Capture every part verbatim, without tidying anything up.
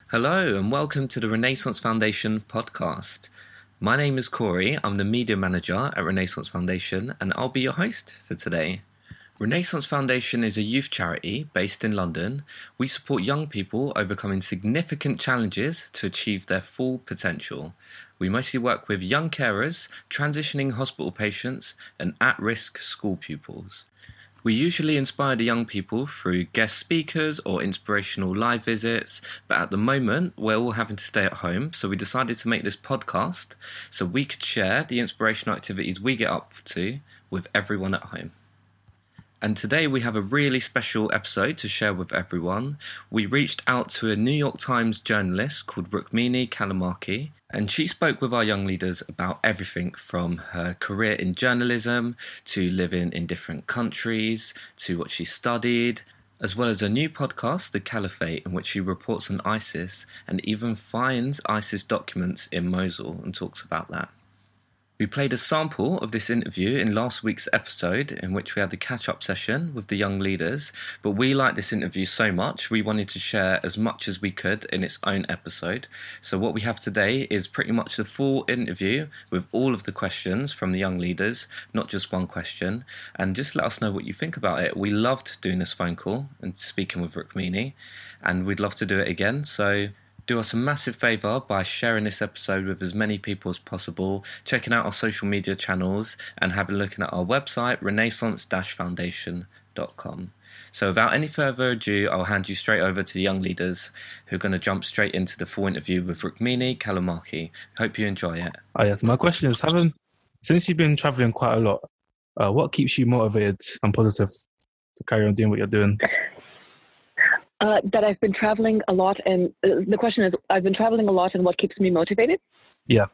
Hello and welcome to the Renaissance Foundation podcast. My name is Corey, I'm the media manager at Renaissance Foundation and I'll be your host for today. Renaissance Foundation is a youth charity based in London. We support young people overcoming significant challenges to achieve their full potential. We mostly work with young carers, transitioning hospital patients and at-risk school pupils. We usually inspire the young people through guest speakers or inspirational live visits, but at the moment we're all having to stay at home, so we decided to make this podcast so we could share the inspirational activities we get up to with everyone at home. And today we have a really special episode to share with everyone. We reached out to a New York Times journalist called Rukmini Callimachi, and she spoke with our young leaders about everything from her career in journalism to living in different countries to what she studied, as well as a new podcast, The Caliphate, in which she reports on ISIS and even finds ISIS documents in Mosul and talks about that. We played a sample of this interview in last week's episode in which we had the catch-up session with the young leaders, but we liked this interview so much we wanted to share as much as we could in its own episode. So what we have today is pretty much the full interview with all of the questions from the young leaders, not just one question, and just let us know what you think about it. We loved doing this phone call and speaking with Rukmini, and we'd love to do it again, so do us a massive favour by sharing this episode with as many people as possible, checking out our social media channels and having a look at our website, renaissance dash foundation dot com. So without any further ado, I'll hand you straight over to the young leaders who are going to jump straight into the full interview with Rukmini Callimachi. Hope you enjoy it. Oh, yes. My question is, having since you've been travelling quite a lot, uh, what keeps you motivated and positive to carry on doing what you're doing? Uh, that I've been traveling a lot, and uh, the question is, I've been traveling a lot, and what keeps me motivated? Yeah.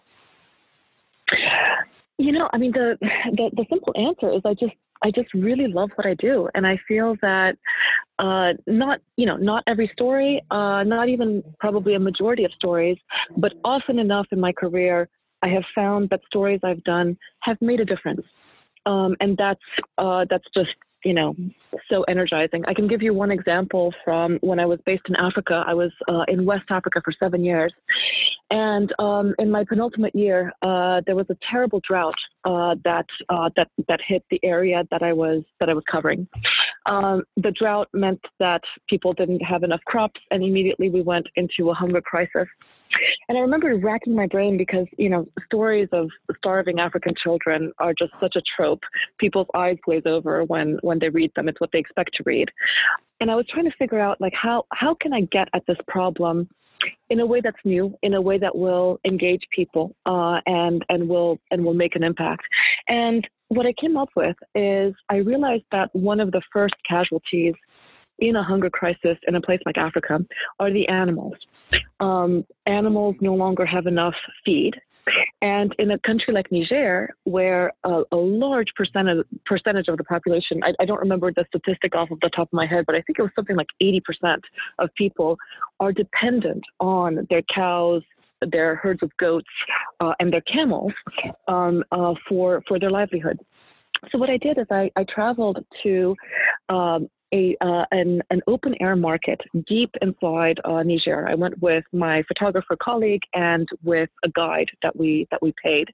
You know, I mean, the, the the simple answer is I just I just really love what I do, and I feel that uh, not you know not every story, uh, not even probably a majority of stories, but often enough in my career, I have found that stories I've done have made a difference, um, and that's uh, that's just. you know, so energizing. I can give you one example from when I was based in Africa. I was uh, in West Africa for seven years. And um, in my penultimate year, uh, there was a terrible drought uh, that uh, that that hit the area that I was that I was covering. Um, the drought meant that people didn't have enough crops, and immediately we went into a hunger crisis. And I remember racking my brain because, you know, stories of starving African children are just such a trope. People's eyes glaze over when, when they read them. It's what they expect to read. And I was trying to figure out, like, how, how can I get at this problem in a way that's new, in a way that will engage people uh, and, and will and will make an impact. And what I came up with is I realized that one of the first casualties in a hunger crisis in a place like Africa are the animals. Um, animals no longer have enough feed. And in a country like Niger, where a, a large percentage percentage of the population, I, I don't remember the statistic off of the top of my head, but I think it was something like eighty percent of people are dependent on their cows, their herds of goats, uh, and their camels um, uh, for, for their livelihood. So what I did is I, I traveled to um, A, uh, an, an open air market deep inside uh, Niger. I went with my photographer colleague and with a guide that we that we paid.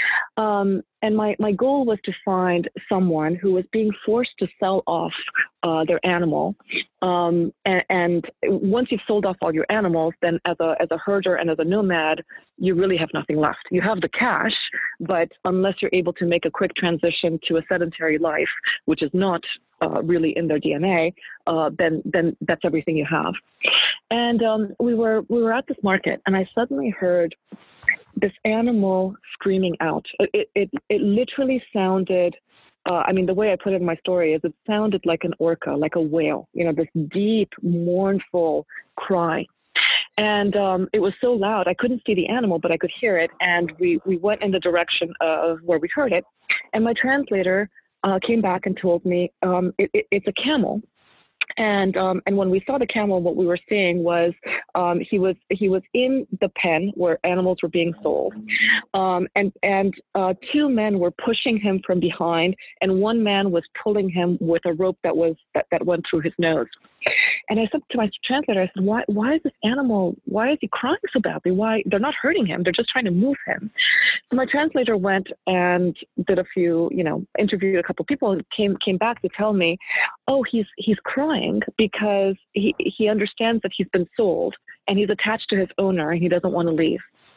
Um, and my, my goal was to find someone who was being forced to sell off uh, their animal. Um, and, and once you've sold off all your animals, then as a as a herder and as a nomad, you really have nothing left. You have the cash, but unless you're able to make a quick transition to a sedentary life, which is not uh, really in their D N A, uh, then then that's everything you have. And um, we were we were at this market, and I suddenly heard this animal screaming out. It it it literally sounded. Uh, I mean, the way I put it in my story is it sounded like an orca, like a whale. You know, this deep, mournful cry. And um, it was so loud, I couldn't see the animal, but I could hear it. And we, we went in the direction of where we heard it. And my translator uh, came back and told me um, it, it, it's a camel. And um, and when we saw the camel, what we were seeing was um, he was he was in the pen where animals were being sold, um, and and uh, two men were pushing him from behind, and one man was pulling him with a rope that was that, that went through his nose. And I said to my translator, I said, why why is this animal, why is he crying so badly? Why? They're not hurting him. They're just trying to move him. So my translator went and did a few, you know, interviewed a couple of people, and came came back to tell me, oh, he's he's crying because he, he understands that he's been sold and he's attached to his owner and he doesn't want to leave.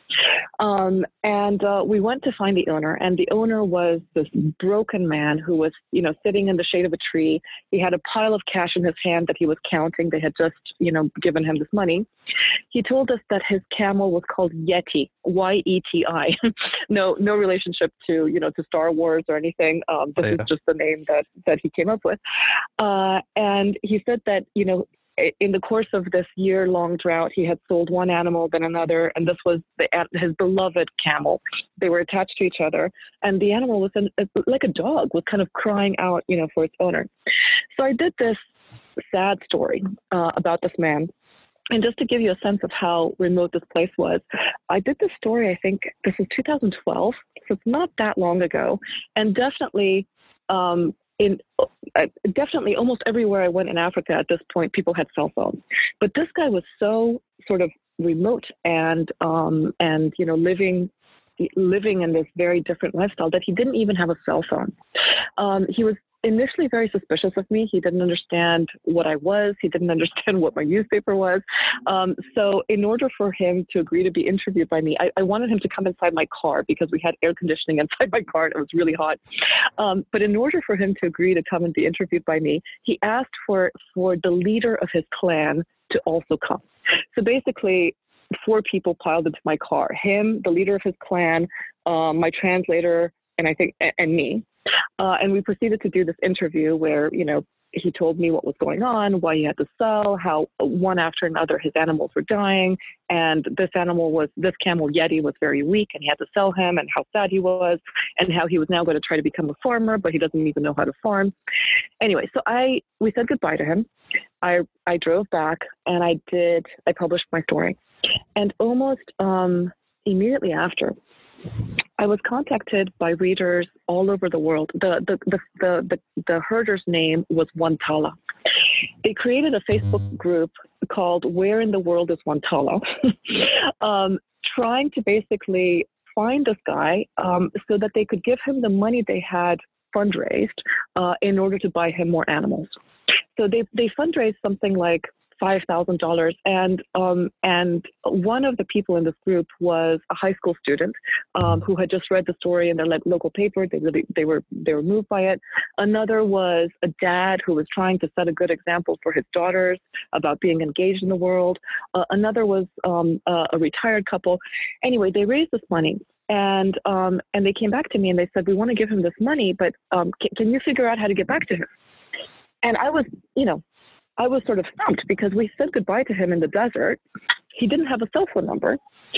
Um, and uh, we went to find the owner, and the owner was this broken man who was, you know, sitting in the shade of a tree. He had a pile of cash in his hand that he was counting. They had just, you know, given him this money. He told us that his camel was called Yeti, Y E T I. no, no relationship to, you know, to Star Wars or anything. Um, this yeah. is just the name that, that he came up with. Uh, and he said that, you know, in the course of this year-long drought, he had sold one animal, then another, and this was the, his beloved camel. They were attached to each other, and the animal was an, like a dog, was kind of crying out, you know, for its owner. So I did this sad story uh, about this man. And just to give you a sense of how remote this place was, I did this story, I think this is two thousand twelve, so it's not that long ago, and definitely um, in uh, definitely almost everywhere I went in Africa at this point, people had cell phones. But this guy was so sort of remote and um, and you know living living in this very different lifestyle that he didn't even have a cell phone. Um, he was initially very suspicious of me. He didn't understand what I was. He didn't understand what my newspaper was. Um, so in order for him to agree to be interviewed by me, I, I wanted him to come inside my car because we had air conditioning inside my car and it was really hot. Um, but in order for him to agree to come and be interviewed by me, he asked for, for the leader of his clan to also come. So basically, four people piled into my car: him, the leader of his clan, um, my translator, and I think, and, and me. Uh, and we proceeded to do this interview where, you know, he told me what was going on, why he had to sell, how one after another his animals were dying. And this animal was, this camel Yeti was very weak and he had to sell him, and how sad he was, and how he was now going to try to become a farmer, but he doesn't even know how to farm. Anyway, so I, we said goodbye to him. I, I drove back and I did, I published my story. And almost um, immediately after, I was contacted by readers all over the world. The the the the, the, the herder's name was Wantala. They created a Facebook group called "Where in the World is Wantala?" um, trying to basically find this guy um, so that they could give him the money they had fundraised uh, in order to buy him more animals. So they they fundraised something like five thousand dollars, and um, and one of the people in this group was a high school student um, who had just read the story in their like local paper. They really they were they were moved by it. Another was a dad who was trying to set a good example for his daughters about being engaged in the world. Uh, another was um, a, a retired couple. Anyway, they raised this money. And um, and they came back to me and they said, we want to give him this money, but um, can, can you figure out how to get back to him? And I was, you know, I was sort of stumped because we said goodbye to him in the desert. He didn't have a cell phone number,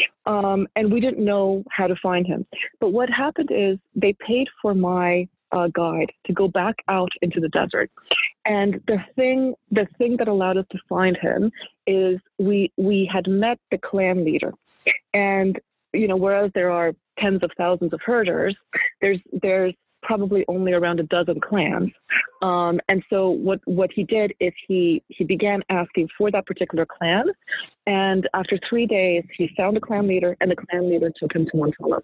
um, and we didn't know how to find him. But what happened is they paid for my uh, guide to go back out into the desert. And the thing, the thing that allowed us to find him is we we had met the clan leader. And, you know, whereas there are tens of thousands of herders, there's there's probably only around a dozen clans. Um, and so what, what he did is he, he began asking for that particular clan. And after three days, he found a clan leader, and the clan leader took him to Wantala.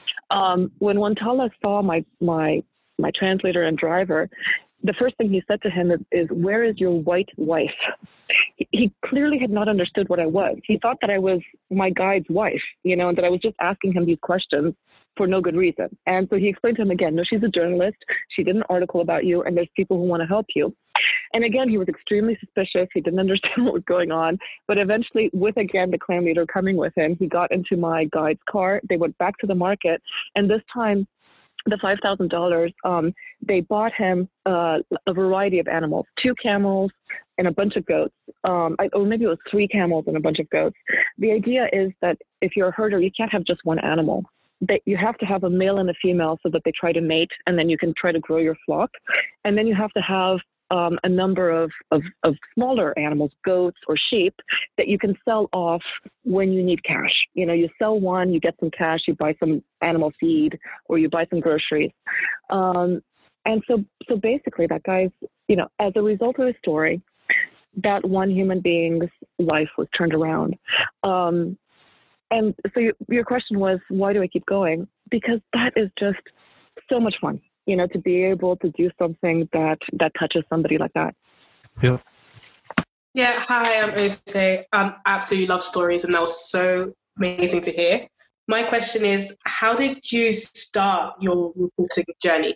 Um, when Wantala saw my, my, my translator and driver, the first thing he said to him is, is where is your white wife? He, he clearly had not understood what I was. He thought that I was my guide's wife, you know, and that I was just asking him these questions for no good reason. And so he explained to him again, no, she's a journalist. She did an article about you, and there's people who want to help you. And again, he was extremely suspicious. He didn't understand what was going on. But eventually, with, again, the clan leader coming with him, he got into my guide's car. They went back to the market. And this time, the five thousand dollars, um, they bought him uh, a variety of animals, two camels and a bunch of goats, um, I, or maybe it was three camels and a bunch of goats. The idea is that if you're a herder, you can't have just one animal. That you have to have a male and a female so that they try to mate, and then you can try to grow your flock. And then you have to have um, a number of, of, of smaller animals, goats or sheep, that you can sell off when you need cash. You know, you sell one, you get some cash, you buy some animal feed, or you buy some groceries. Um, and so, so basically that guy's, you know, as a result of his story, that one human being's life was turned around. Um, and so you, your question was, why do I keep going? Because that is just so much fun, you know, to be able to do something that, that touches somebody like that. Yeah. Yeah, hi, I'm Ose. Um, absolutely love stories, and that was so amazing to hear. My question is, how did you start your reporting journey?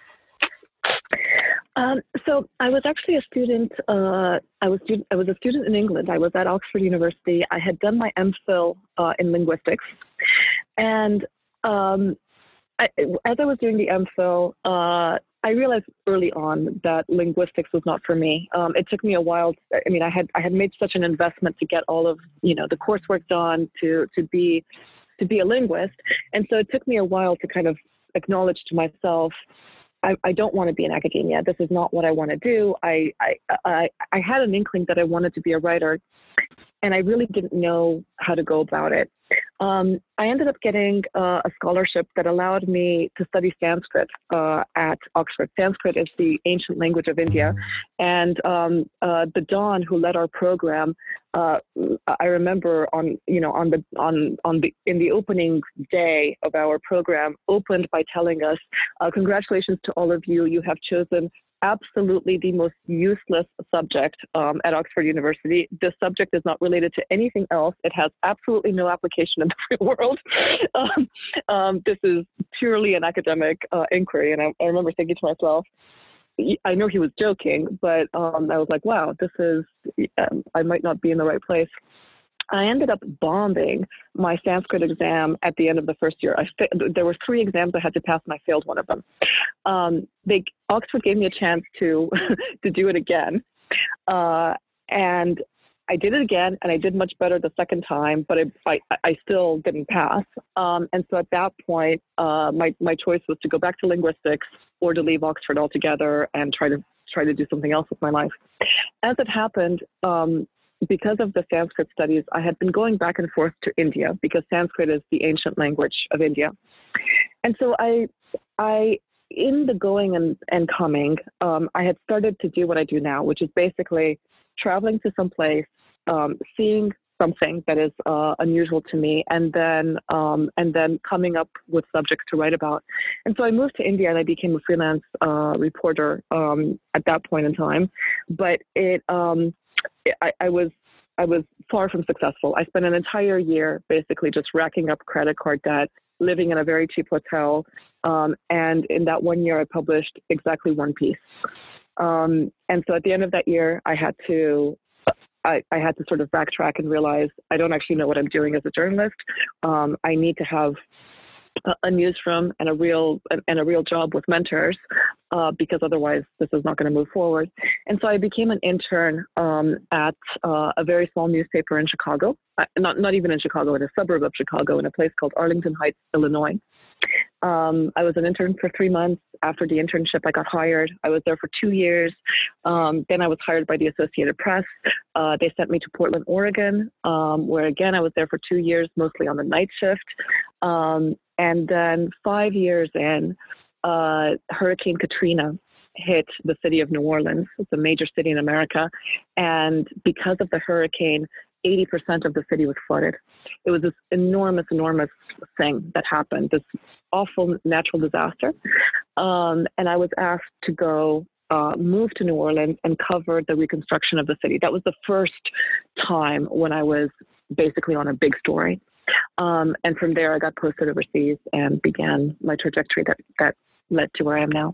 Um, so I was actually a student. Uh, I was student, I was a student in England. I was at Oxford University. I had done my MPhil uh, in linguistics, and um, I, as I was doing the MPhil, uh, I realized early on that linguistics was not for me. Um, it took me a while. To, I mean, I had I had made such an investment to get all of you know the coursework done to to be to be a linguist, and so it took me a while to kind of acknowledge to myself, I, I don't want to be in academia. This is not what I want to do. I, I, I, I had an inkling that I wanted to be a writer, and I really didn't know how to go about it. Um, I ended up getting uh, a scholarship that allowed me to study Sanskrit uh, at Oxford. Sanskrit is the ancient language of India. And um, uh, the Don who led our program, uh, I remember on, you know, on the, on, on the, in the opening day of our program, opened by telling us, uh, congratulations to all of you. You have chosen absolutely the most useless subject um, at Oxford University. This subject is not related to anything else. It has absolutely no application in the real world. um, um, this is purely an academic uh, inquiry. And I, I remember thinking to myself, I know he was joking, but um, I was like, wow, this is, um, I might not be in the right place. I ended up bombing my Sanskrit exam at the end of the first year. I fa- there were three exams I had to pass, and I failed one of them. Um, they Oxford gave me a chance to to do it again, uh, and I did it again, and I did much better the second time, but I I, I still didn't pass. Um, and so at that point, uh, my my choice was to go back to linguistics or to leave Oxford altogether and try to try to do something else with my life. As it happened. Um, Because of the Sanskrit studies, I had been going back and forth to India because Sanskrit is the ancient language of India. And so I, I, in the going and, and coming, um, I had started to do what I do now, which is basically traveling to some place, um, seeing something that is uh, unusual to me, and then um, and then coming up with subjects to write about. And so I moved to India and I became a freelance uh, reporter um, at that point in time. But it um, I, I was I was far from successful. I spent an entire year basically just racking up credit card debt, living in a very cheap hotel, um, and in that one year I published exactly one piece. Um, and so at the end of that year, I had to I, I had to sort of backtrack and realize I don't actually know what I'm doing as a journalist. Um, I need to have a, a newsroom and a real and a real job with mentors, uh, because otherwise this is not going to move forward. And so I became an intern um, at uh, a very small newspaper in Chicago, uh, not not even in Chicago, in a suburb of Chicago, in a place called Arlington Heights, Illinois. Um, I was an intern for three months. After the internship, I got hired. I was there for two years. Um, then I was hired by the Associated Press. Uh, they sent me to Portland, Oregon, um, where again, I was there for two years, mostly on the night shift. Um, and then five years in, uh, Hurricane Katrina hit the city of New Orleans. It's a major city in America. And because of the hurricane, eighty percent of the city was flooded. It was this enormous, enormous thing that happened, this awful natural disaster. Um, and I was asked to go uh, move to New Orleans and cover the reconstruction of the city. That was the first time when I was basically on a big story. Um, and from there, I got posted overseas and began my trajectory that, that led to where I am now.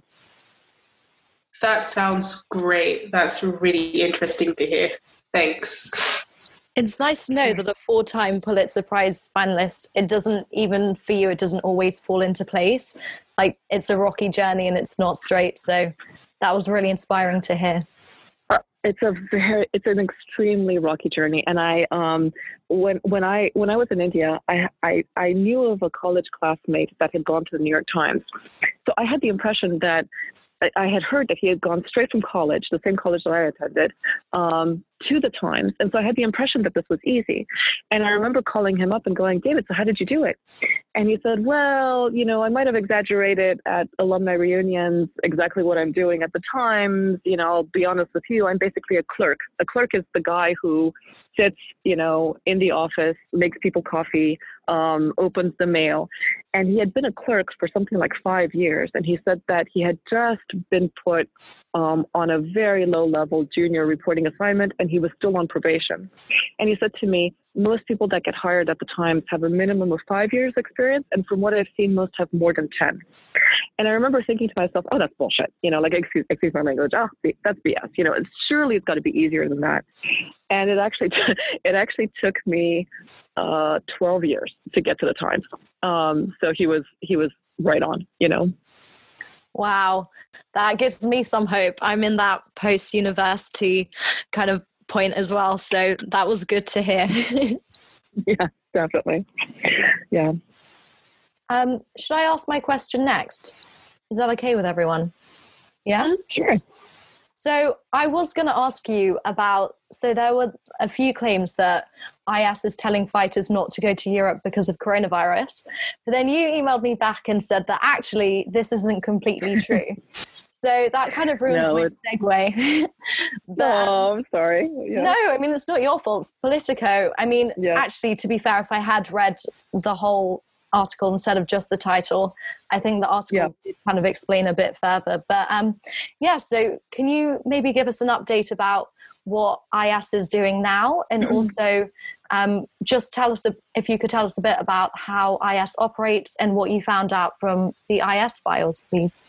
That sounds great. That's really interesting to hear. Thanks. It's nice to know that a four-time Pulitzer Prize finalist, it doesn't, even for you, it doesn't always fall into place. Like, it's a rocky journey and it's not straight. So that was really inspiring to hear. Uh, it's a very, it's an extremely rocky journey. And I, um, when, when I, when I was in India, I, I, I knew of a college classmate that had gone to the New York Times. So I had the impression that I, I had heard that he had gone straight from college, the same college that I attended, um, to the Times. And so I had the impression that this was easy. And I remember calling him up and going, David, so how did you do it? And he said, well, you know, I might have exaggerated at alumni reunions exactly what I'm doing at the Times. You know, I'll be honest with you, I'm basically a clerk. A clerk is the guy who sits, you know, in the office, makes people coffee, um, opens the mail. And he had been a clerk for something like five years. And he said that he had just been put um, on a very low level junior reporting assignment, and he was still on probation. And he said to me, most people that get hired at the Times have a minimum of five years experience. And from what I've seen, most have more than ten. And I remember thinking to myself, oh, that's bullshit. You know, like, excuse, excuse my language. Oh, that's B S. You know, it's, surely it's got to be easier than that. And it actually, t- it actually took me uh, twelve years to get to the Times. Um, so he was, he was right on, you know. Wow. That gives me some hope. I'm in that post-university kind of point as well. So that was good to hear. Yeah, definitely. Yeah. Um, should I ask my question next? Is that okay with everyone? Yeah? Sure. So I was going to ask you about, so there were a few claims that I S is telling fighters not to go to Europe because of coronavirus. But then you emailed me back and said that actually this isn't completely true. So that kind of ruins No, my it's- segue. But, oh, I'm sorry. Yeah. No, I mean, it's not your fault. It's Politico. I mean, Yeah. actually, to be fair, if I had read the whole article instead of just the title, I think the article Yeah. did kind of explain a bit further. But um, yeah, so can you maybe give us an update about what I S is doing now, and also um, just tell us, a, if you could tell us a bit about how I S operates and what you found out from the I S files, please.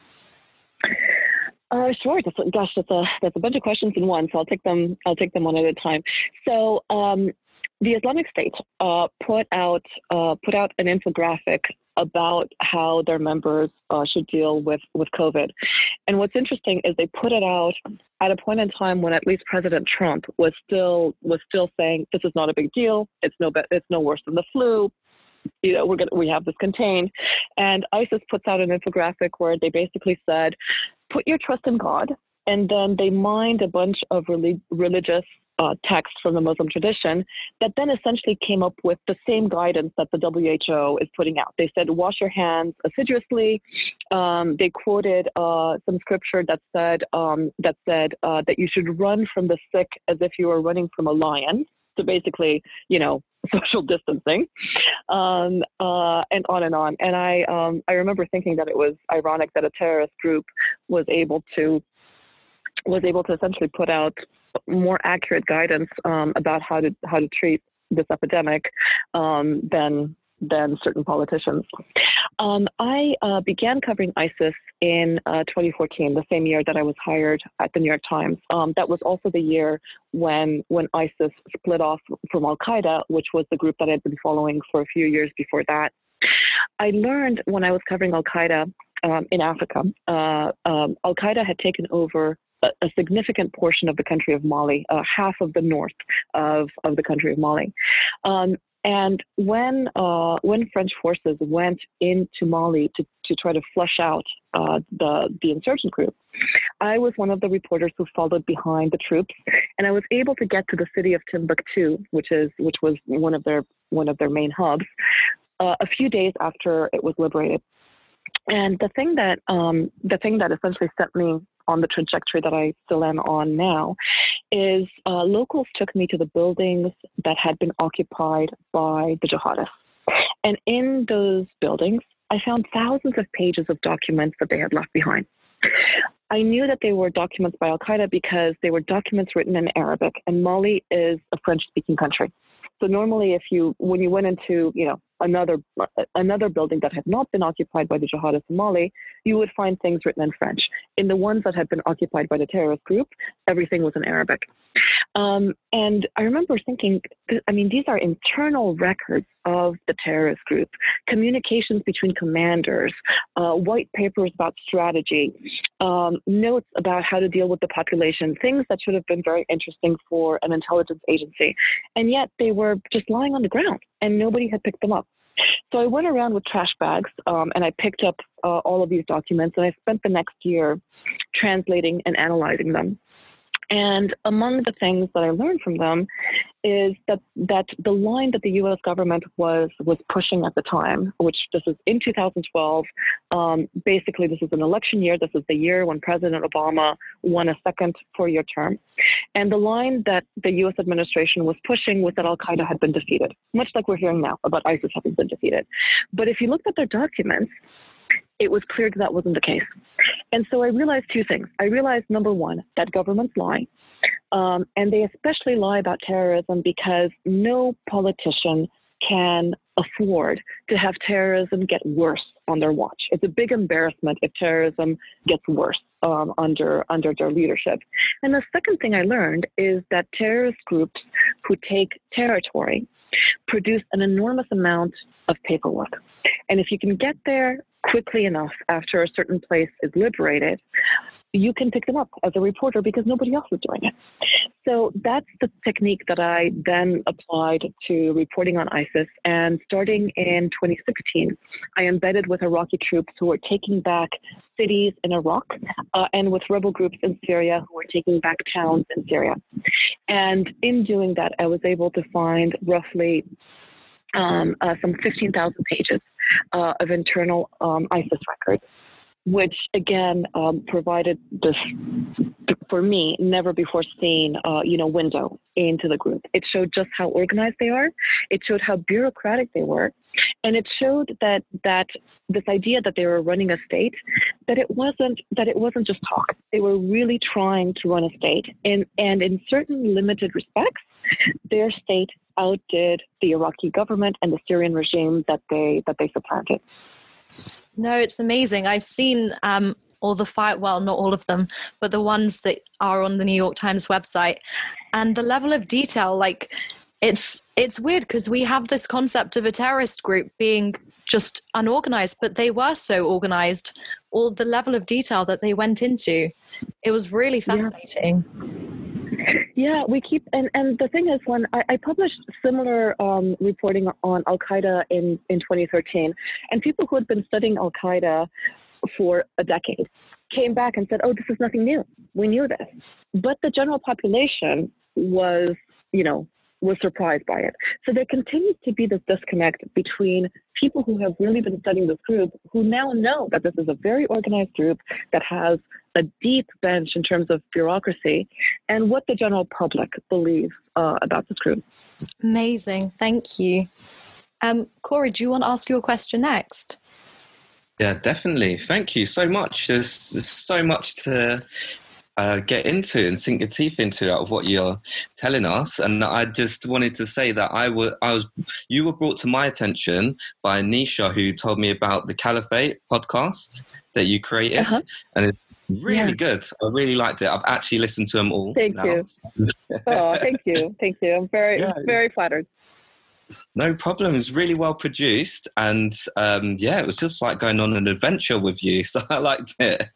Uh, sure. That's, gosh, that's a that's a bunch of questions in one. So I'll take them. I'll take them one at a time. So um, the Islamic State uh, put out uh, put out an infographic about how their members uh, should deal with with COVID. And what's interesting is they put it out at a point in time when at least President Trump was still was still saying this is not a big deal. It's no be- it's no worse than the flu. You know, we're gonna we have this contained. And ISIS puts out an infographic where they basically said, put your trust in God, and then they mined a bunch of relig- religious uh, texts from the Muslim tradition that then essentially came up with the same guidance that the W H O is putting out. They said, wash your hands assiduously. Um, they quoted uh, some scripture that said um, that said uh, that you should run from the sick as if you were running from a lion. So basically, you know, social distancing, um, uh, and on and on. And I, um, I remember thinking that it was ironic that a terrorist group was able to, was able to essentially put out more accurate guidance um, about how to how to treat this epidemic um, than than certain politicians. Um, I uh, began covering ISIS in uh, twenty fourteen, the same year that I was hired at the New York Times. Um, that was also the year when when ISIS split off from Al Qaeda, which was the group that I'd been following for a few years before that. I learned when I was covering Al Qaeda um, in Africa, uh, um, Al Qaeda had taken over a, a significant portion of the country of Mali, uh, half of the north of, of the country of Mali. Um, And when uh, when French forces went into Mali to, to try to flush out uh, the the insurgent group, I was one of the reporters who followed behind the troops, and I was able to get to the city of Timbuktu, which is which was one of their one of their main hubs, uh, a few days after it was liberated. And the thing that um, the thing that essentially set me on the trajectory that I still am on now is uh, locals took me to the buildings that had been occupied by the jihadists. And in those buildings, I found thousands of pages of documents that they had left behind. I knew that they were documents by Al Qaeda because they were documents written in Arabic, and Mali is a French-speaking country. So normally, if you when you went into you know another another building that had not been occupied by the jihadists in Mali, you would find things written in French. In the ones that had been occupied by the terrorist group, everything was in Arabic. Um, and I remember thinking, I mean, these are internal records of the terrorist group, communications between commanders, uh, white papers about strategy, um, notes about how to deal with the population, things that should have been very interesting for an intelligence agency. And yet they were just lying on the ground and nobody had picked them up. So I went around with trash bags um, and I picked up uh, all of these documents, and I spent the next year translating and analyzing them. And among the things that I learned from them is that, that the line that the U S government was was pushing at the time, which this is in two thousand twelve, um, basically this is an election year. This is the year when President Obama won a second four-year term. And the line that the U S administration was pushing was that Al-Qaeda had been defeated, much like we're hearing now about ISIS having been defeated. But if you looked at their documents, it was clear that that wasn't the case. And so I realized two things. I realized, number one, that governments lie. Um, and they especially lie about terrorism because no politician can afford to have terrorism get worse on their watch. It's a big embarrassment if terrorism gets worse um, under, under their leadership. And the second thing I learned is that terrorist groups who take territory produce an enormous amount of paperwork. And if you can get there quickly enough after a certain place is liberated, you can pick them up as a reporter because nobody else is doing it. So that's the technique that I then applied to reporting on ISIS. And starting in twenty sixteen, I embedded with Iraqi troops who were taking back cities in Iraq uh, and with rebel groups in Syria who were taking back towns in Syria. And in doing that, I was able to find roughly um, uh, some fifteen thousand pages uh, of internal um, ISIS records, which again um, provided this, for me, never before seen, uh, you know, window into the group. It showed just how organized they are. It showed how bureaucratic they were, and it showed that that this idea that they were running a state, that it wasn't that it wasn't just talk. They were really trying to run a state, and and in certain limited respects, their state outdid the Iraqi government and the Syrian regime that they that they supplanted. No, it's amazing. I've seen um, all the fight, well, not all of them, but the ones that are on the New York Times website, and the level of detail, like it's it's weird because we have this concept of a terrorist group being just unorganized, but they were so organized. All the level of detail that they went into, it was really fascinating. Yeah. Yeah, we keep, and, and the thing is, when I, I published similar um, reporting on Al-Qaeda in, in twenty thirteen, and people who had been studying Al-Qaeda for a decade came back and said, oh, this is nothing new. We knew this. But the general population was, you know, was surprised by it. So there continues to be this disconnect between people who have really been studying this group, who now know that this is a very organized group that has a deep bench in terms of bureaucracy, and what the general public believes uh, about this group. Amazing. Thank you. Um, Corey, do you want to ask your question next? Yeah, definitely. Thank you so much. There's, there's so much to uh, get into and sink your teeth into out of what you're telling us. And I just wanted to say that I, w- I was, you were brought to my attention by Nisha, who told me about the Caliphate podcast that you created. Uh-huh. And it's really yeah. good. I really liked it. I've actually listened to them all. Thank now. you. Oh, thank you. Thank you. I'm very, yeah, very flattered. No problem. It's really well produced. And um, yeah, it was just like going on an adventure with you. So I liked it.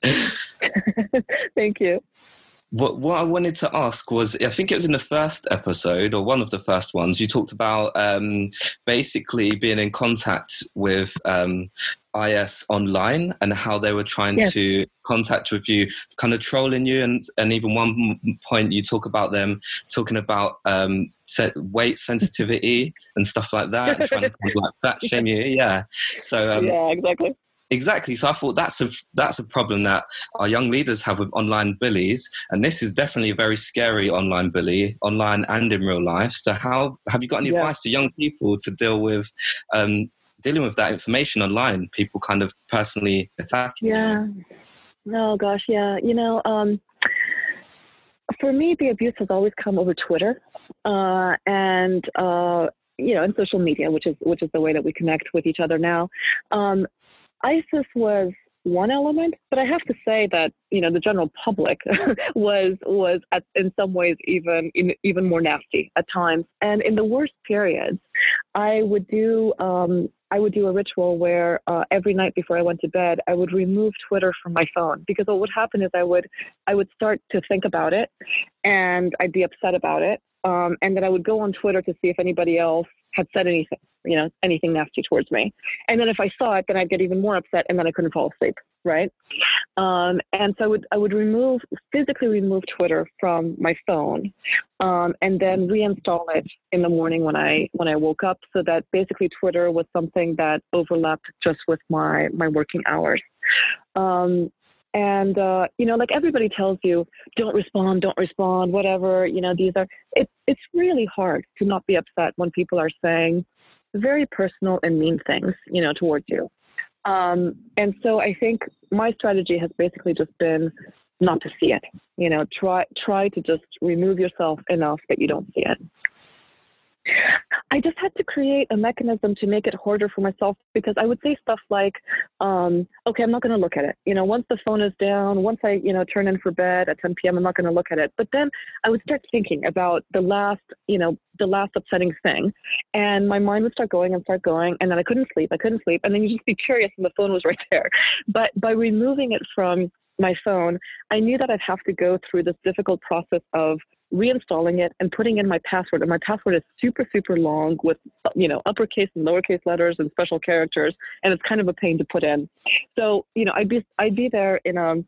Thank you. What what I wanted to ask was, I think it was in the first episode or one of the first ones, you talked about um, basically being in contact with um, I S online and how they were trying yes. to contact with you, kind of trolling you. And, and even one point you talk about them talking about um, weight sensitivity and stuff like that, and trying to kind of like fat shame you. Yeah. So um, yeah, exactly. Exactly. So I thought that's a that's a problem that our young leaders have with online bullies, and this is definitely a very scary online bully, online and in real life. So how have you got any yeah. advice for young people to deal with um, dealing with that information online? People kind of personally attacking. Yeah. Oh gosh, yeah. You know, um, for me, the abuse has always come over Twitter, uh, and uh, you know, and social media, which is which is the way that we connect with each other now. Um, ISIS was one element, but I have to say that, you know, the general public was was at, in some ways even in, even more nasty at times. And in the worst periods, I would do um, I would do a ritual where uh, every night before I went to bed, I would remove Twitter from my phone, because what would happen is I would I would start to think about it, and I'd be upset about it, um, and then I would go on Twitter to see if anybody else had said anything, you know, anything nasty towards me. And then if I saw it, then I'd get even more upset, and then I couldn't fall asleep. Right. Um, and so I would, I would remove, physically remove Twitter from my phone, um, and then reinstall it in the morning when I, when I woke up, so that basically Twitter was something that overlapped just with my, my working hours. Um, and, uh, you know, like everybody tells you, don't respond, don't respond, whatever, you know, these are, it, it's really hard to not be upset when people are saying very personal and mean things, you know, towards you. Um, and so I think my strategy has basically just been not to see it, you know, try, try to just remove yourself enough that you don't see it. I just had to create a mechanism to make it harder for myself, because I would say stuff like, um, okay, I'm not going to look at it. You know, once the phone is down, once I, you know, turn in for bed at ten p.m., I'm not going to look at it. But then I would start thinking about the last, you know, the last upsetting thing. And my mind would start going and start going. And then I couldn't sleep. I couldn't sleep. And then you just be curious, and the phone was right there. But by removing it from my phone, I knew that I'd have to go through this difficult process of reinstalling it and putting in my password. And my password is super, super long with, you know, uppercase and lowercase letters and special characters. And it's kind of a pain to put in. So, you know, I'd be, I'd be there in a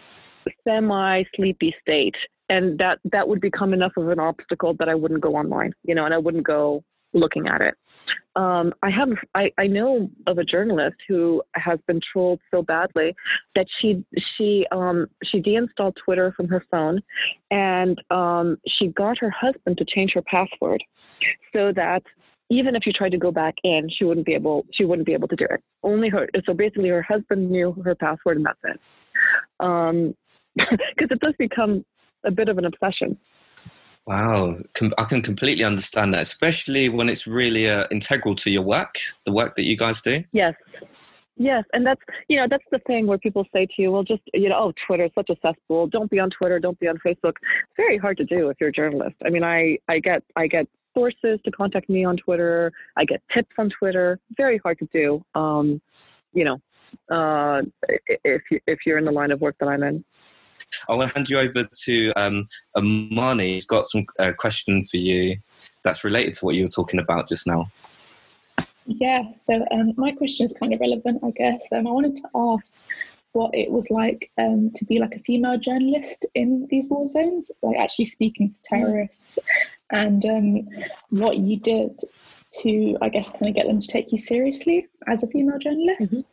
semi-sleepy state. And that, that would become enough of an obstacle that I wouldn't go online, you know, and I wouldn't go looking at it. Um, I have, I, I know of a journalist who has been trolled so badly that she, she, um, she deinstalled Twitter from her phone, and um, she got her husband to change her password so that even if you tried to go back in, she wouldn't be able, she wouldn't be able to do it. Only her. So basically her husband knew her password, and that's it. Um, because it does become a bit of an obsession. Wow, I can completely understand that, especially when it's really uh, integral to your work, the work that you guys do. Yes. Yes. And that's, you know, that's the thing where people say to you, well, just, you know, oh, Twitter is such a cesspool. Don't be on Twitter. Don't be on Facebook. It's very hard to do if you're a journalist. I mean, I, I get, I get sources to contact me on Twitter. I get tips on Twitter. Very hard to do. Um, you know, uh, if you, if you're in the line of work that I'm in. I want to hand you over to um, Amani. He's got some uh, question for you that's related to what you were talking about just now. Yeah, so um, my question is kind of relevant, I guess. Um, I wanted to ask what it was like um, to be like a female journalist in these war zones, like actually speaking to terrorists, and um, what you did to, I guess, kind of get them to take you seriously as a female journalist. Mm-hmm.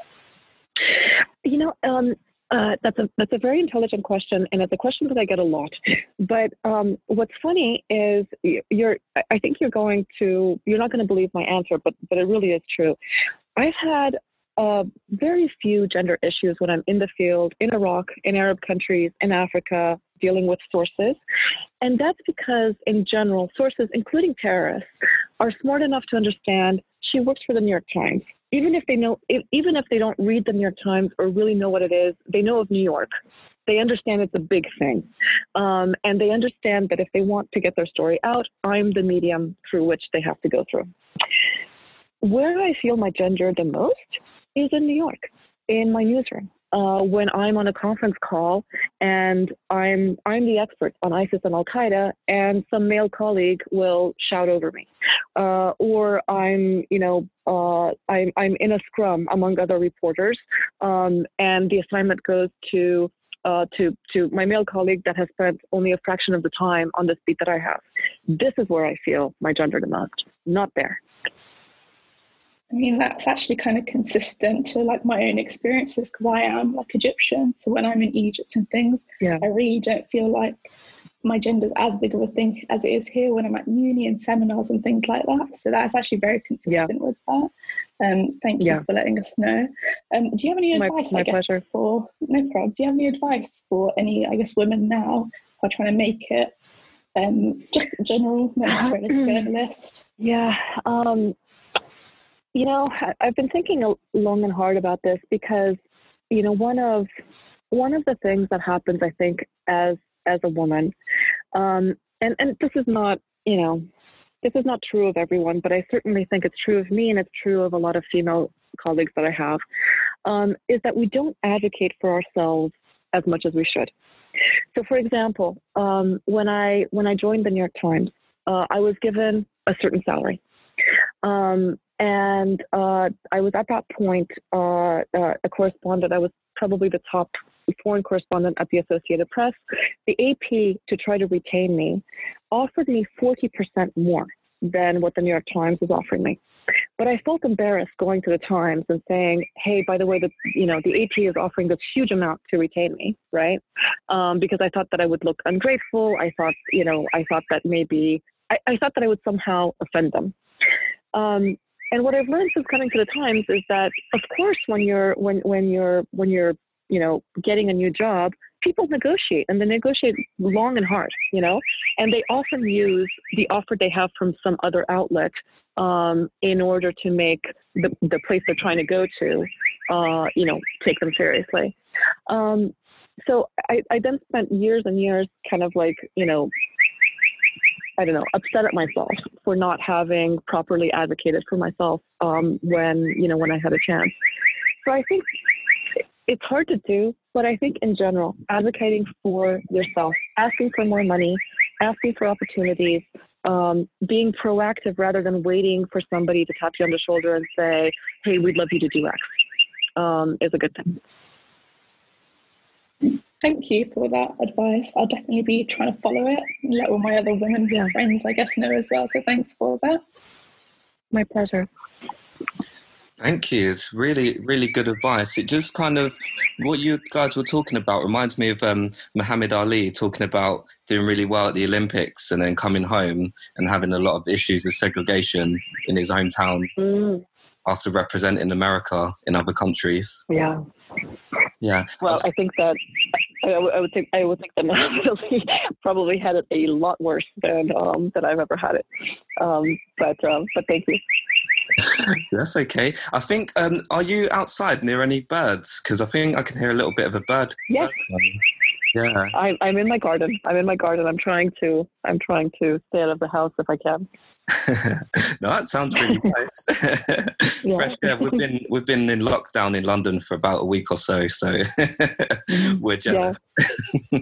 You know, um, Uh, that's a that's a very intelligent question, and it's a question that I get a lot. But um, what's funny is you're. I think you're going to. You're not going to believe my answer, but but it really is true. I've had uh, very few gender issues when I'm in the field, in Iraq, in Arab countries, in Africa, dealing with sources, and that's because in general, sources, including terrorists, are smart enough to understand she works for the New York Times. Even if they know, even if they don't read the New York Times or really know what it is, they know of New York. They understand it's a big thing. Um, and they understand that if they want to get their story out, I'm the medium through which they have to go through. Where I feel my gender the most is in New York, in my newsroom. Uh, when I'm on a conference call and I'm I'm the expert on ISIS and Al-Qaeda, and some male colleague will shout over me, uh, or I'm you know uh, I'm I'm in a scrum among other reporters, um, and the assignment goes to uh, to to my male colleague that has spent only a fraction of the time on this beat that I have. This is where I feel my gender the most, not there. I mean, that's actually kind of consistent to like my own experiences, because I am like Egyptian. So when I'm in Egypt and things, yeah. I really don't feel like my gender is as big of a thing as it is here when I'm at uni and seminars and things like that. So that's actually very consistent yeah. with that. Um, thank you yeah. for letting us know. Um, do you have any advice, my, my I guess, pleasure. for, no problem. Do you have any advice for any, I guess, women now who are trying to make it, um, just general, not necessarily as a journalist? Yeah. Um, You know, I've been thinking long and hard about this because, you know, one of one of the things that happens, I think, as as a woman, um, and, and this is not, you know, this is not true of everyone, but I certainly think it's true of me, and it's true of a lot of female colleagues that I have, um, is that we don't advocate for ourselves as much as we should. So, for example, um, when I when I joined the New York Times, uh, I was given a certain salary. Um, and uh, I was at that point uh, uh, a correspondent. I was probably the top foreign correspondent at the Associated Press. The A P, to try to retain me, offered me forty percent more than what the New York Times was offering me. But I felt embarrassed going to the Times and saying, hey, by the way, the, you know, the A P is offering this huge amount to retain me, right? Um, because I thought that I would look ungrateful. I thought, you know, I thought that maybe, I, I thought that I would somehow offend them. Um, and what I've learned since coming to the Times is that, of course, when you're, when, when you're, when you're, you know, getting a new job, people negotiate, and they negotiate long and hard, you know, and they often use the offer they have from some other outlet um, in order to make the, the place they're trying to go to, uh, you know, take them seriously. Um, so I, I then spent years and years kind of like, you know, I don't know, upset at myself for not having properly advocated for myself um, when, you know, when I had a chance. So I think it's hard to do, but I think in general, advocating for yourself, asking for more money, asking for opportunities, um, being proactive rather than waiting for somebody to tap you on the shoulder and say, hey, we'd love you to do X, um, is a good thing. Thank you for that advice. I'll definitely be trying to follow it and let all my other women yeah. friends, I guess, know as well. So thanks for that. My pleasure. Thank you. It's really, really good advice. It just kind of, what you guys were talking about reminds me of um, Muhammad Ali talking about doing really well at the Olympics and then coming home and having a lot of issues with segregation in his hometown mm. after representing America in other countries. Yeah. Yeah. Well, I, was, I think that I, I would think I would think that Muhammad Ali probably had it a lot worse than um, than I've ever had it. Um, but um, but thank you. That's okay. I think, um, are you outside near any birds? Because I think I can hear a little bit of a bird. Yes. Bird yeah. I, I'm in my garden. I'm in my garden. I'm trying to. I'm trying to stay out of the house if I can. No, that sounds really nice. Yeah. Fresh air. We've been we've been in lockdown in London for about a week or so, so we're jealous. Yeah.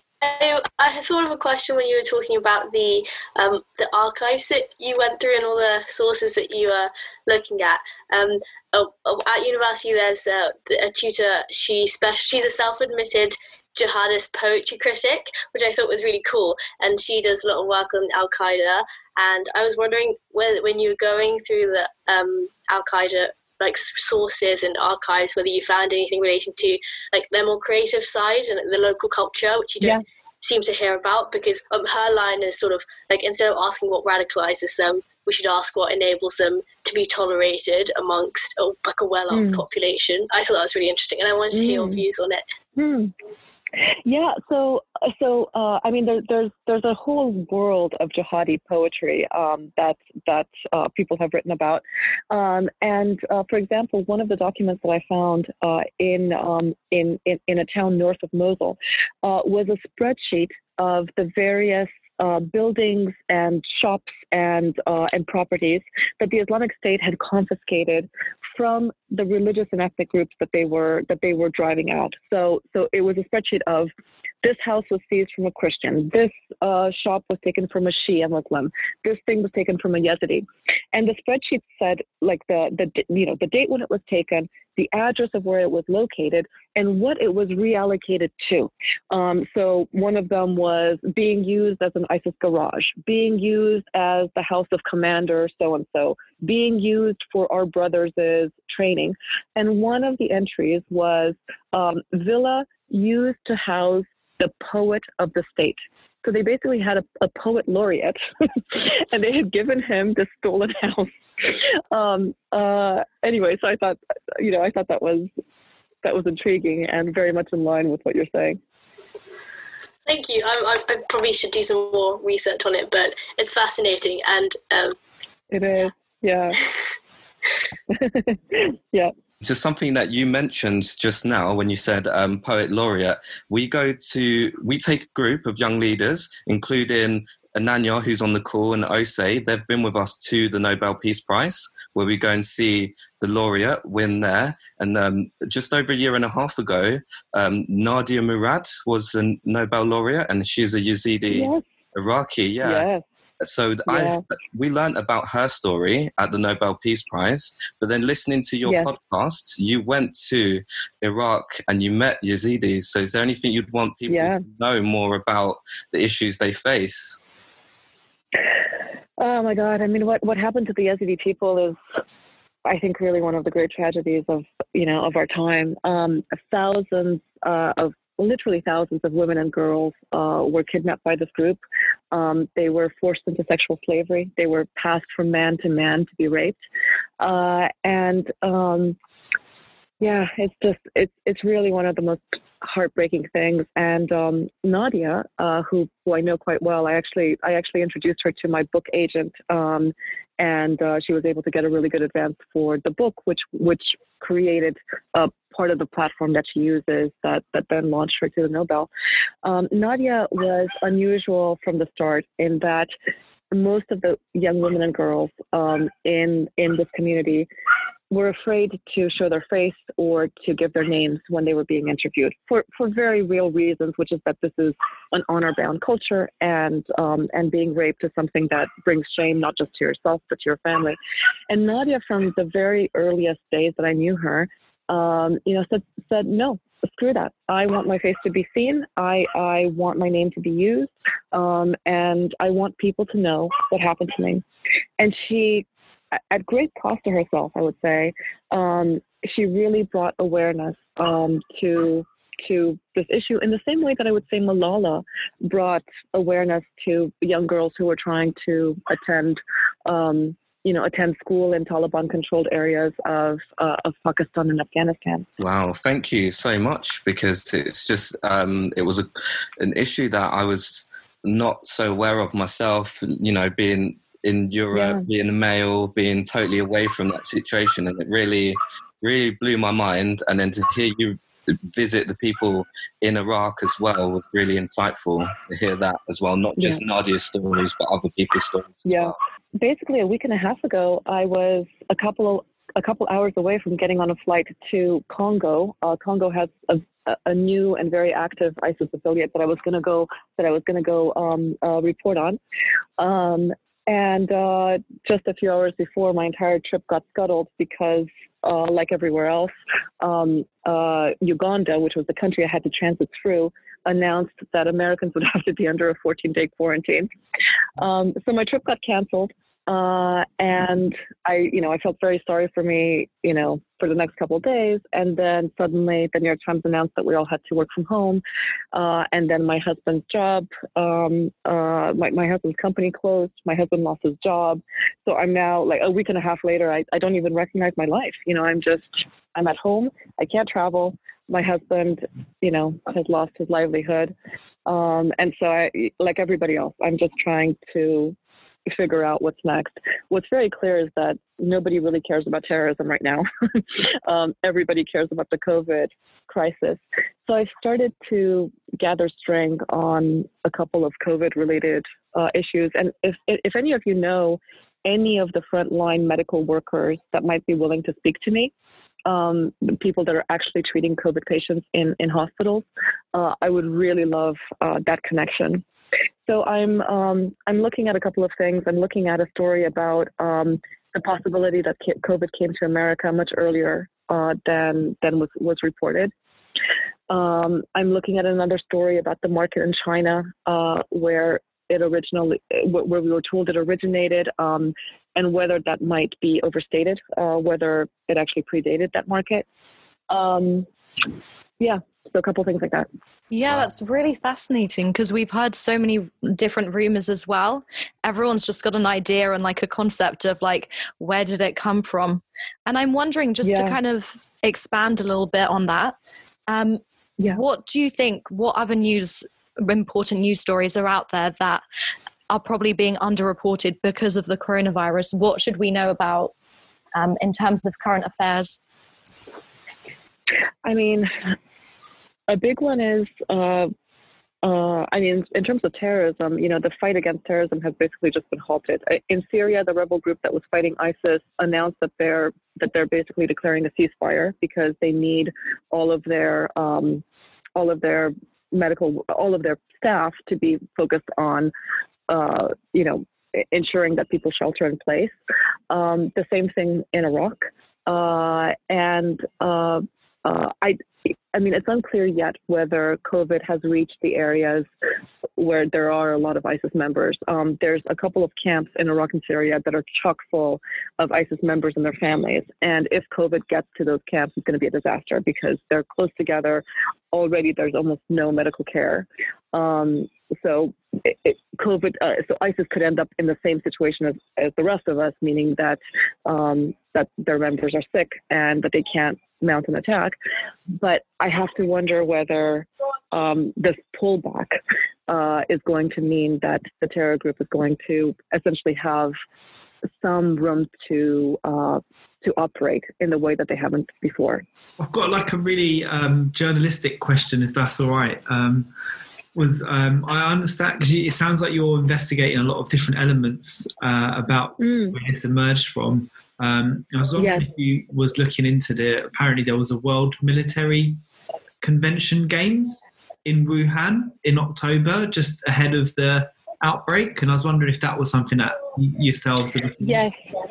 I, I thought of a question when you were talking about the um, the archives that you went through and all the sources that you were looking at. Um, oh, oh, at university, there's a, a tutor. She spe- she's a self-admitted jihadist poetry critic, which I thought was really cool. And she does a lot of work on Al Qaeda. And I was wondering whether, when you were going through the um, Al Qaeda like sources and archives, whether you found anything relating to like their more creative side and the local culture, which you don't yeah. seem to hear about, because um, her line is sort of like, instead of asking what radicalizes them, we should ask what enables them to be tolerated amongst oh, like a well-armed mm. population. I thought that was really interesting, and I wanted to hear mm. your views on it. Mm. Yeah, so so uh, I mean, there, there's there's a whole world of jihadi poetry um, that that uh, people have written about, um, and uh, for example, one of the documents that I found uh, in, um, in in in a town north of Mosul uh, was a spreadsheet of the various Uh, buildings and shops and uh, and properties that the Islamic State had confiscated from the religious and ethnic groups that they were that they were driving out. So so it was a spreadsheet of this house was seized from a Christian, this uh, shop was taken from a Shia Muslim, this thing was taken from a Yazidi, and the spreadsheet said like the the you know the date when it was taken, the address of where it was located, and what it was reallocated to. Um, so one of them was being used as an ISIS garage, being used as the house of commander so-and-so, being used for our brothers' training. And one of the entries was um, villa used to house the poet of the state. So they basically had a, a poet laureate, and they had given him this stolen house. Um, uh, anyway, so I thought, you know, I thought that was that was intriguing and very much in line with what you're saying. Thank you. I, I, I probably should do some more research on it, but it's fascinating. And um, it is, yeah, yeah. Just something that you mentioned just now when you said um, poet laureate, we go to, we take a group of young leaders, including Ananya, who's on the call, and Osei. They've been with us to the Nobel Peace Prize, where we go and see the laureate win there. And um, just over a year and a half ago, um, Nadia Murad was a Nobel laureate, and she's a Yazidi yes. Iraqi. Yeah. Yes. So Yeah. I we learned about her story at the Nobel Peace Prize, but then listening to your Yes. podcast, you went to Iraq and you met Yazidis. So is there anything you'd want people Yeah. to know more about the issues they face? Oh my God. I mean, what, what happened to the Yazidi people is, I think, really one of the great tragedies of, you know, of our time. Um, thousands uh, of, literally thousands of women and girls uh, were kidnapped by this group. Um, they were forced into sexual slavery. They were passed from man to man to be raped. Uh, and um, yeah, it's just, it's, it's really one of the most heartbreaking things. And um, Nadia, uh, who, who I know quite well, I actually, I actually introduced her to my book agent, um, and uh, she was able to get a really good advance for the book, which which created a part of the platform that she uses that that then launched her to the Nobel. Um, Nadia was unusual from the start in that most of the young women and girls um, in in this community were afraid to show their face or to give their names when they were being interviewed for, for very real reasons, which is that this is an honor-bound culture, and um, and being raped is something that brings shame not just to yourself but to your family. And Nadia, from the very earliest days that I knew her, um, you know, said said no, screw that. I want my face to be seen. I I want my name to be used, um, and I want people to know what happened to me. And she, at great cost to herself, I would say, um, she really brought awareness um, to to this issue in the same way that I would say Malala brought awareness to young girls who were trying to attend, um, you know, attend school in Taliban-controlled areas of uh, of Pakistan and Afghanistan. Wow, thank you so much, because it's just um, it was a, an issue that I was not so aware of myself. You know, being in Europe, Yeah. being a male, being totally away from that situation. And it really, really blew my mind. And then to hear you visit the people in Iraq as well was really insightful to hear that as well. Not just Yeah. Nadia's stories, but other people's stories as Yeah. well. Basically, a week and a half ago, I was a couple a couple hours away from getting on a flight to Congo. Uh, Congo has a, a new and very active ISIS affiliate that I was going to go that I was going to go um, uh, report on. Um, And uh, just a few hours before, my entire trip got scuttled because, uh, like everywhere else, um, uh, Uganda, which was the country I had to transit through, announced that Americans would have to be under a fourteen-day quarantine. Um, so my trip got canceled. Uh, and I, you know, I felt very sorry for me, you know, for the next couple of days. And then suddenly the New York Times announced that we all had to work from home. Uh, and then my husband's job, um, uh, my, my husband's company closed. My husband lost his job. So I'm now, like, a week and a half later, I, I don't even recognize my life. You know, I'm just, I'm at home. I can't travel. My husband, you know, has lost his livelihood. Um, and so I, like everybody else, I'm just trying to figure out what's next. What's very clear is that nobody really cares about terrorism right now. um, everybody cares about the COVID crisis. So I started to gather strength on a couple of COVID-related uh, issues. And if if any of you know any of the frontline medical workers that might be willing to speak to me, um, the people that are actually treating COVID patients in, in hospitals, uh, I would really love uh, that connection. So I'm um, I'm looking at a couple of things. I'm looking at a story about um, the possibility that COVID came to America much earlier uh, than than was was reported. Um, I'm looking at another story about the market in China, uh, where it originally, where we were told it originated, um, and whether that might be overstated, uh, whether it actually predated that market. Um, yeah, so a couple of things like that. Yeah, that's really fascinating because we've heard so many different rumors as well. Everyone's just got an idea and like a concept of like, where did it come from? And I'm wondering, just Yeah. to kind of expand a little bit on that, um, Yeah. what do you think, what other news, important news stories are out there that are probably being underreported because of the coronavirus? What should we know about um, in terms of current affairs? I mean, a big one is, uh, uh, I mean, in terms of terrorism, you know, the fight against terrorism has basically just been halted. In Syria, the rebel group that was fighting ISIS announced that they're that they're basically declaring a ceasefire because they need all of their um, all of their medical, all of their staff to be focused on, uh, you know, ensuring that people shelter in place. Um, the same thing in Iraq. Uh, and uh, uh, I, I mean, it's unclear yet whether COVID has reached the areas where there are a lot of ISIS members. Um, there's a couple of camps in Iraq and Syria that are chock full of ISIS members and their families. And if COVID gets to those camps, it's going to be a disaster because they're close together. Already there's almost no medical care. Um, so it, it, COVID, uh, so ISIS could end up in the same situation as, as the rest of us, meaning that um, that their members are sick and that they can't mount an attack. But I have to wonder whether um, this pullback uh, is going to mean that the terror group is going to essentially have some room to uh, to operate in the way that they haven't before. I've got like a really um, journalistic question, if that's all right. Um, was um, I understand, because it sounds like you're investigating a lot of different elements uh, about mm. where this emerged from. Um, I was wondering yes. if you was looking into the, apparently there was a World Military Convention Games in Wuhan in October, just ahead of the outbreak. And I was wondering if that was something that y- yourselves are looking yes.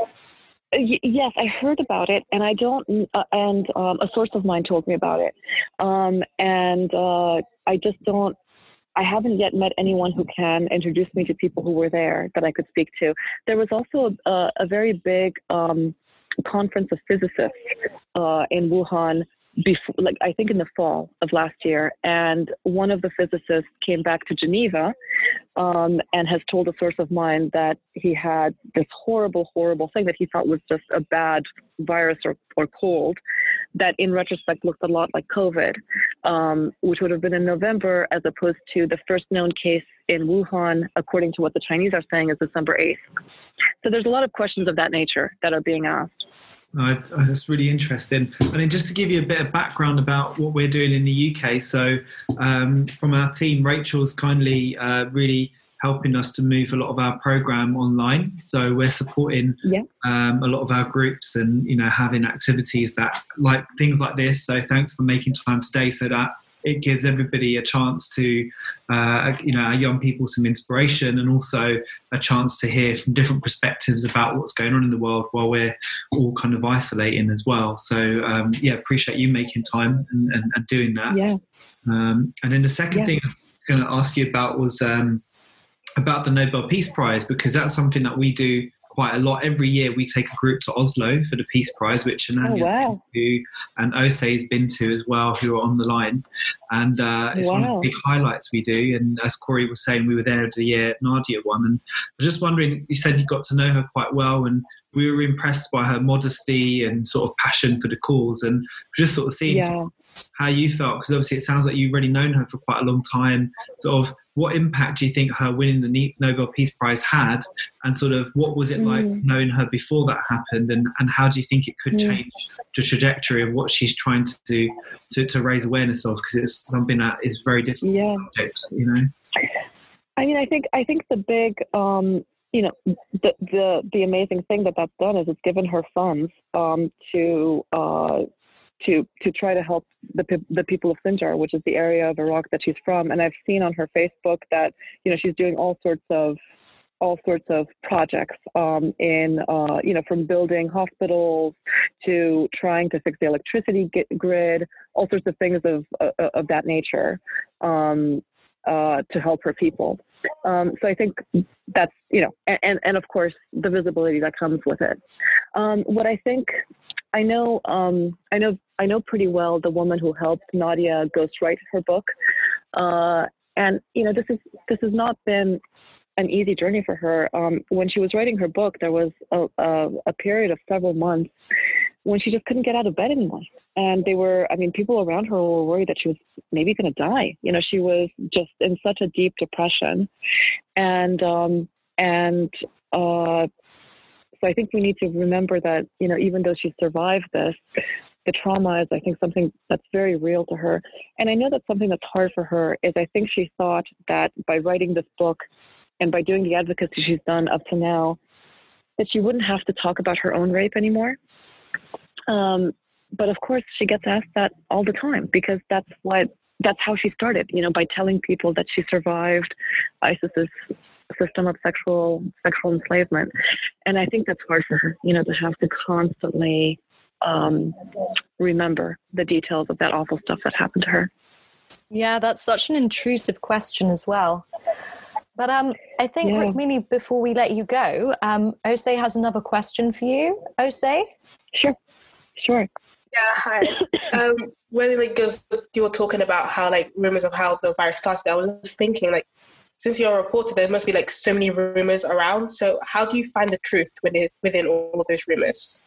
into. Yes, I heard about it, and I don't. Uh, and um, a source of mine told me about it, um, and uh, I just don't. I haven't yet met anyone who can introduce me to people who were there that I could speak to. There was also a, a very big um, conference of physicists uh, in Wuhan, before, like I think in the fall of last year, and one of the physicists came back to Geneva um, and has told a source of mine that he had this horrible, horrible thing that he thought was just a bad virus or, or cold that in retrospect looked a lot like COVID, um, which would have been in November as opposed to the first known case in Wuhan, according to what the Chinese are saying, is December eighth. So there's a lot of questions of that nature that are being asked. Uh, that's really interesting. And then just to give you a bit of background about what we're doing in the U K. So um, from our team, Rachel's kindly uh, really helping us to move a lot of our program online. So we're supporting yeah. um, a lot of our groups and, you know, having activities that like things like this. So thanks for making time today so that it gives everybody a chance to, uh, you know, our young people some inspiration and also a chance to hear from different perspectives about what's going on in the world while we're all kind of isolating as well. So, um, yeah, appreciate you making time and, and, and doing that. Yeah. Um, and then the second yeah. thing I was going to ask you about was um, about the Nobel Peace Prize, because that's something that we do quite a lot. Every year we take a group to Oslo for the Peace Prize, which Anania's oh, wow. been to and Osei's been to as well, who are on the line. And uh, it's wow. one of the big highlights we do. And as Corey was saying, we were there the year Nadia won. And I was just wondering, you said you got to know her quite well and we were impressed by her modesty and sort of passion for the cause, and just sort of seeing yeah. sort of how you felt, because obviously it sounds like you've already known her for quite a long time. Sort of what impact do you think her winning the Nobel Peace Prize had, and sort of what was it mm. like knowing her before that happened, and, and how do you think it could mm. change the trajectory of what she's trying to do to, to raise awareness of, because it's something that is very difficult yeah. subject, you know? I mean, I think I think the big, um, you know, the, the the amazing thing that that's done is it's given her funds um, to uh, to to try to help the the people of Sinjar, which is the area of Iraq that she's from. And I've seen on her Facebook that, you know, she's doing all sorts of all sorts of projects um, in, uh, you know, from building hospitals to trying to fix the electricity grid, all sorts of things of of, of that nature um, uh, to help her people. Um, so I think that's, you know, and, and, and of course the visibility that comes with it. Um, what I think, I know, um, I know, I know pretty well the woman who helped Nadia ghostwrite her book, uh, and you know, this is this has not been an easy journey for her. Um, when she was writing her book, there was a, a, a period of several months when she just couldn't get out of bed anymore, and they were, I mean, people around her were worried that she was maybe going to die. You know, she was just in such a deep depression, and um, and. Uh, So I think we need to remember that, you know, even though she survived this, the trauma is, I think, something that's very real to her. And I know that something that's hard for her is I think she thought that by writing this book and by doing the advocacy she's done up to now, that she wouldn't have to talk about her own rape anymore. Um, but of course, she gets asked that all the time, because that's what that's how she started, you know, by telling people that she survived ISIS's system of sexual sexual enslavement. And I think that's hard for her, you know, to have to constantly um, remember the details of that awful stuff that happened to her. Yeah, that's such an intrusive question as well. But um, I think, Yeah. Rukmini, before we let you go, um, Osei has another question for you. Osei? Sure, sure. Yeah, hi. um, when like you were talking about how like rumors of how the virus started, I was just thinking like, since you're a reporter, there must be like so many rumors around. So how do you find the truth within within all of those rumors?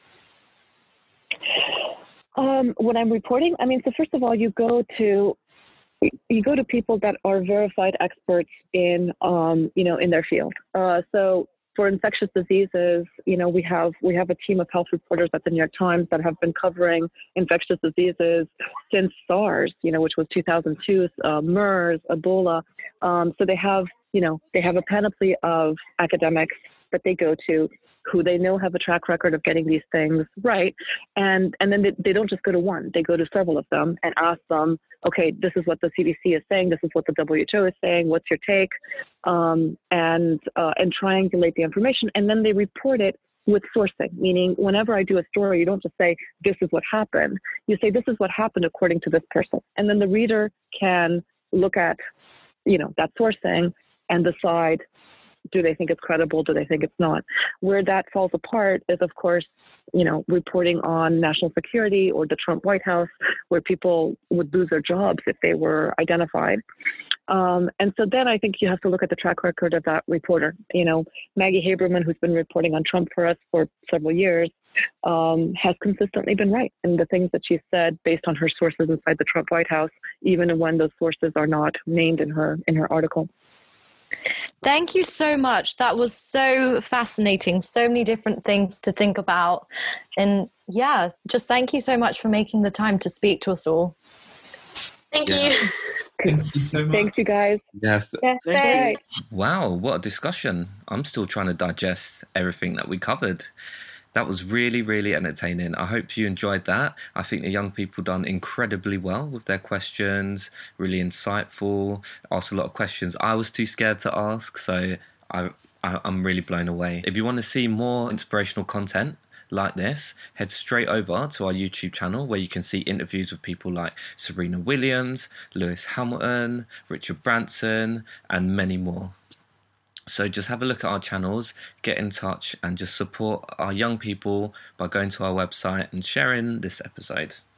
Um, when I'm reporting, I mean, so first of all, you go to you go to people that are verified experts in, um, you know, in their field. Uh, so for infectious diseases, you know, we have we have a team of health reporters at the New York Times that have been covering infectious diseases since SARS, you know, which was two thousand two, uh, MERS, Ebola. Um, so they have, you know, they have a panoply of academics that they go to, who they know have a track record of getting these things right. And and then they, they don't just go to one, they go to several of them and ask them, okay, this is what the C D C is saying, this is what the W H O is saying, what's your take? Um, and, uh, and triangulate the information. And then they report it with sourcing, meaning whenever I do a story, you don't just say, this is what happened. You say, this is what happened according to this person. And then the reader can look at, you know, that sourcing and decide, do they think it's credible? Do they think it's not? Where that falls apart is, of course, you know, reporting on national security or the Trump White House, where people would lose their jobs if they were identified. Um, and so then I think you have to look at the track record of that reporter. You know, Maggie Haberman, who's been reporting on Trump for us for several years, um, has consistently been right in the things that she said based on her sources inside the Trump White House, even when those sources are not named in her in her article. Thank you so much. That was so fascinating. So many different things to think about. And yeah, just thank you so much for making the time to speak to us all. Thank Yeah. you. Thank you so much. Thanks, you guys. Yes. Yeah, thanks. Wow, what a discussion. I'm still trying to digest everything that we covered. That was really, really entertaining. I hope you enjoyed that. I think the young people done incredibly well with their questions, really insightful, asked a lot of questions I was too scared to ask, so I, I, I'm really blown away. If you want to see more inspirational content like this, head straight over to our YouTube channel where you can see interviews with people like Serena Williams, Lewis Hamilton, Richard Branson, and many more. So just have a look at our channels, get in touch, and just support our young people by going to our website and sharing this episode.